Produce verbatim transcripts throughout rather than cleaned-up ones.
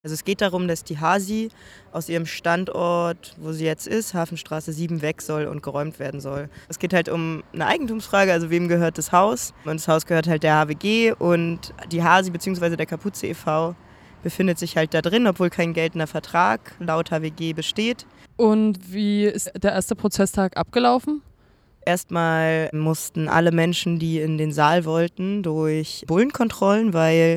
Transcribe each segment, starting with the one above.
Also es geht darum, dass die Hasi aus ihrem Standort, wo sie jetzt ist, Hafenstraße sieben, weg soll und geräumt werden soll. Es geht halt um eine Eigentumsfrage, also wem gehört das Haus? Und das Haus gehört halt der H W G und die Hasi bzw. der Kapuze e V befindet sich halt da drin, obwohl kein geltender Vertrag laut H W G besteht. Und wie ist der erste Prozesstag abgelaufen? Erstmal mussten alle Menschen, die in den Saal wollten, durch Bullenkontrollen, weil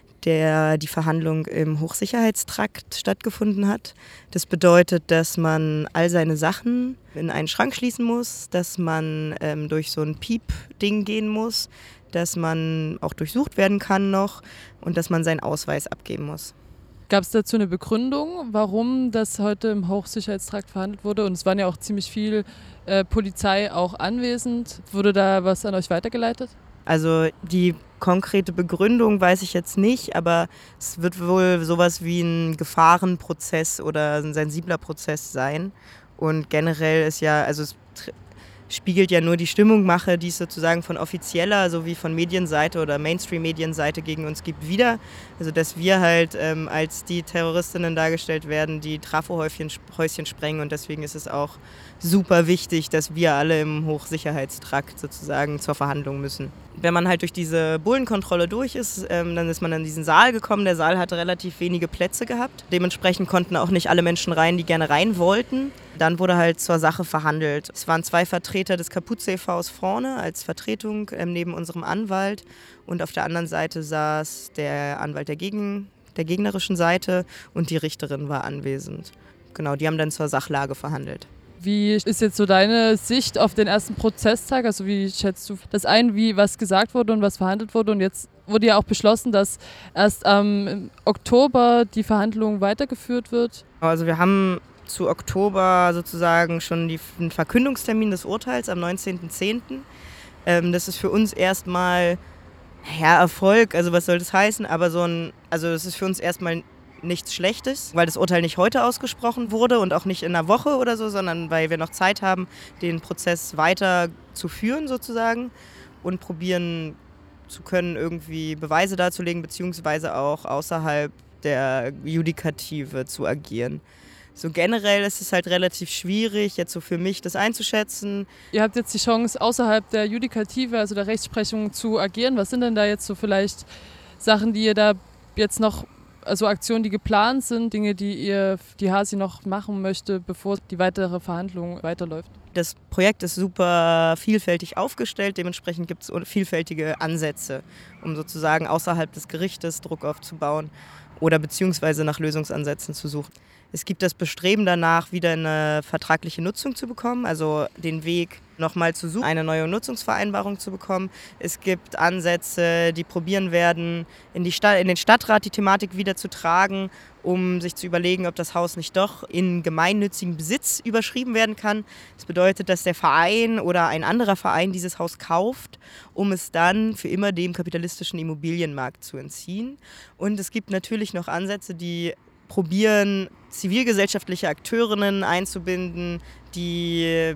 der die Verhandlung im Hochsicherheitstrakt stattgefunden hat. Das bedeutet, dass man all seine Sachen in einen Schrank schließen muss, dass man ähm, durch so ein Piep-Ding gehen muss, dass man auch durchsucht werden kann noch und dass man seinen Ausweis abgeben muss. Gab es dazu eine Begründung, warum das heute im Hochsicherheitstrakt verhandelt wurde? Und es waren ja auch ziemlich viel äh, Polizei auch anwesend. Wurde da was an euch weitergeleitet? Also die konkrete Begründung weiß ich jetzt nicht, aber es wird wohl sowas wie ein Gefahrenprozess oder ein sensibler Prozess sein. Und generell ist ja, also es spiegelt ja nur die Stimmungmache, die es sozusagen von offizieller sowie von Medienseite oder Mainstream-Medienseite gegen uns gibt, wieder. Also dass wir halt ähm, als die Terroristinnen dargestellt werden, die Trafohäuschen Häuschen sprengen, und deswegen ist es auch super wichtig, dass wir alle im Hochsicherheitstrakt sozusagen zur Verhandlung müssen. Wenn man halt durch diese Bullenkontrolle durch ist, ähm, dann ist man in diesen Saal gekommen. Der Saal hatte relativ wenige Plätze gehabt. Dementsprechend konnten auch nicht alle Menschen rein, die gerne rein wollten. Dann wurde halt zur Sache verhandelt. Es waren zwei Vertreter des Kapuze e Vs vorne als Vertretung ähm, neben unserem Anwalt. Und auf der anderen Seite saß der Anwalt der, Gegen, der gegnerischen Seite und die Richterin war anwesend. Genau, die haben dann zur Sachlage verhandelt. Wie ist jetzt so deine Sicht auf den ersten Prozesstag? Also wie schätzt du das ein, wie was gesagt wurde und was verhandelt wurde? Und jetzt wurde ja auch beschlossen, dass erst am Oktober die Verhandlung weitergeführt wird. Also wir haben zu Oktober sozusagen schon die, den Verkündungstermin des Urteils am neunzehnten zehnten Ähm, das ist für uns erstmal ja, Erfolg, also was soll das heißen? Aber so ein, also es ist für uns erstmal nichts Schlechtes, weil das Urteil nicht heute ausgesprochen wurde und auch nicht in einer Woche oder so, sondern weil wir noch Zeit haben, den Prozess weiter zu führen sozusagen und probieren zu können, irgendwie Beweise darzulegen, beziehungsweise auch außerhalb der Judikative zu agieren. So generell ist es halt relativ schwierig, jetzt so für mich das einzuschätzen. Ihr habt jetzt die Chance, außerhalb der Judikative, also der Rechtsprechung, zu agieren. Was sind denn da jetzt so vielleicht Sachen, die ihr da jetzt noch, also Aktionen, die geplant sind, Dinge, die ihr, die Hasi noch machen möchte, bevor die weitere Verhandlung weiterläuft? Das Projekt ist super vielfältig aufgestellt, dementsprechend gibt es vielfältige Ansätze, um sozusagen außerhalb des Gerichtes Druck aufzubauen oder beziehungsweise nach Lösungsansätzen zu suchen. Es gibt das Bestreben danach, wieder eine vertragliche Nutzung zu bekommen, also den Weg nochmal zu suchen, eine neue Nutzungsvereinbarung zu bekommen. Es gibt Ansätze, die probieren werden, in, die Stadt, in den Stadtrat die Thematik wieder zu tragen, um sich zu überlegen, ob das Haus nicht doch in gemeinnützigen Besitz überschrieben werden kann. Das bedeutet, dass der Verein oder ein anderer Verein dieses Haus kauft, um es dann für immer dem kapitalistischen Immobilienmarkt zu entziehen. Und es gibt natürlich noch Ansätze, die probieren, zivilgesellschaftliche Akteurinnen einzubinden, die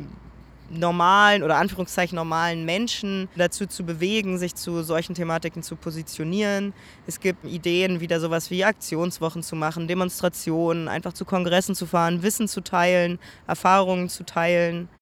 normalen oder Anführungszeichen normalen Menschen dazu zu bewegen, sich zu solchen Thematiken zu positionieren. Es gibt Ideen, wieder sowas wie Aktionswochen zu machen, Demonstrationen, einfach zu Kongressen zu fahren, Wissen zu teilen, Erfahrungen zu teilen.